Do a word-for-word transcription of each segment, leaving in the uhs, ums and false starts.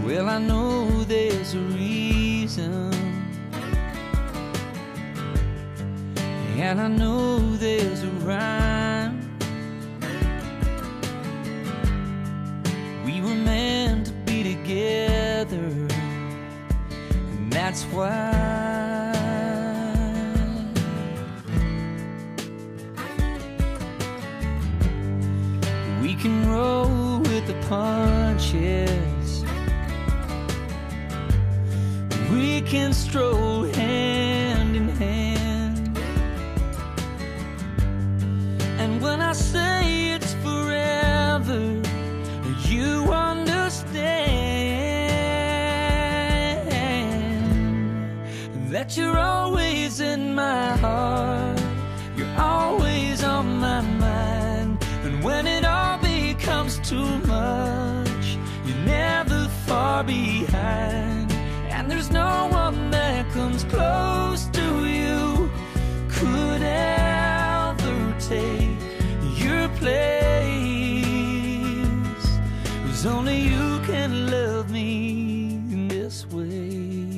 Well, I know there's a reason, and I know there's a rhyme. We were meant to be together, and that's why we can roll with the punches, we can stroll hand in hand. And when I say it's forever, you understand that you're always in my heart, you're always on my mind. And when it all becomes too much, you're never far behind. And there's no one that comes close to you, could ever take your place. 'Cause only you can love me in this way.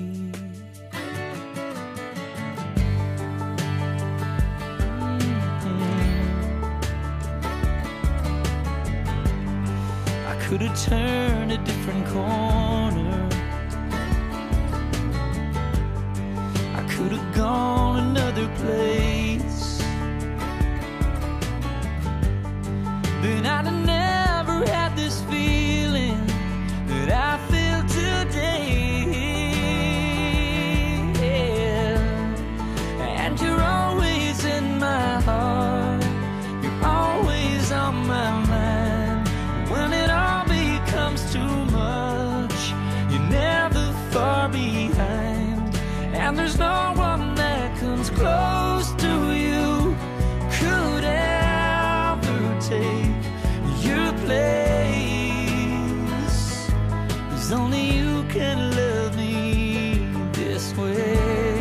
I could have turned a different corner, I could have gone another place, then I'd have never had this feeling that I feel today. Yeah. And you're always in my heart, you're always on my mind. When it all becomes too much, you're never far behind. And there's no one that comes close to you, could ever take your place. 'Cause only you can love me this way.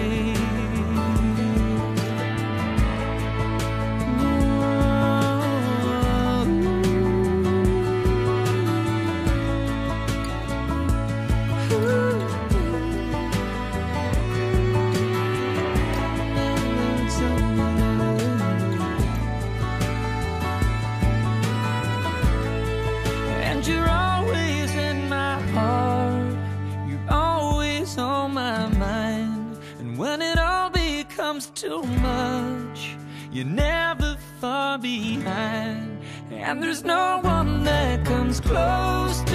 You're always in my heart, you're always on my mind. And when it all becomes too much, you're never far behind. And there's no one that comes close